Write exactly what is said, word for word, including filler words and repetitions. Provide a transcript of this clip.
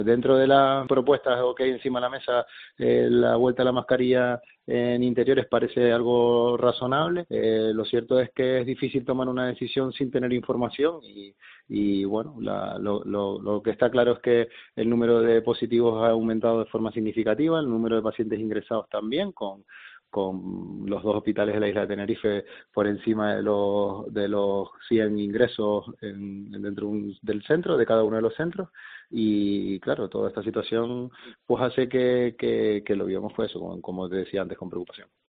Dentro de las propuestas que hay encima de la mesa, eh, la vuelta a la mascarilla en interiores parece algo razonable. Eh, lo cierto es que es difícil tomar una decisión sin tener información y, y bueno, la, lo, lo, lo que está claro es que el número de positivos ha aumentado de forma significativa, el número de pacientes ingresados también, con con los dos hospitales de la isla de Tenerife por encima de los de los cien ingresos en, dentro un, del centro, de cada uno de los centros, y claro, toda esta situación pues hace que, que, que lo vivamos pues eso, como, como te decía antes, con preocupación.